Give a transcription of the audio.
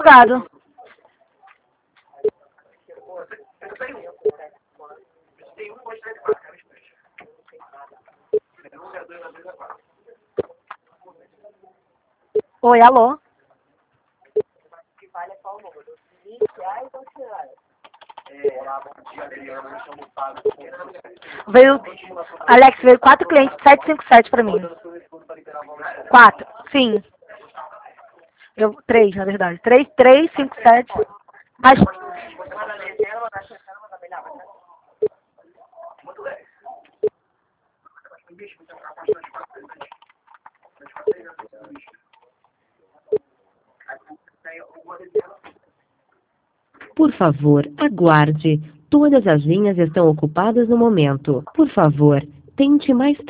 advogado. Oi, alô? Veio, Alex, veio 4 clientes, 757 pra mim. 4, sim. 3, na verdade. 357. Mas... Por favor, aguarde. Todas as linhas estão ocupadas no momento. Por favor, tente mais tarde.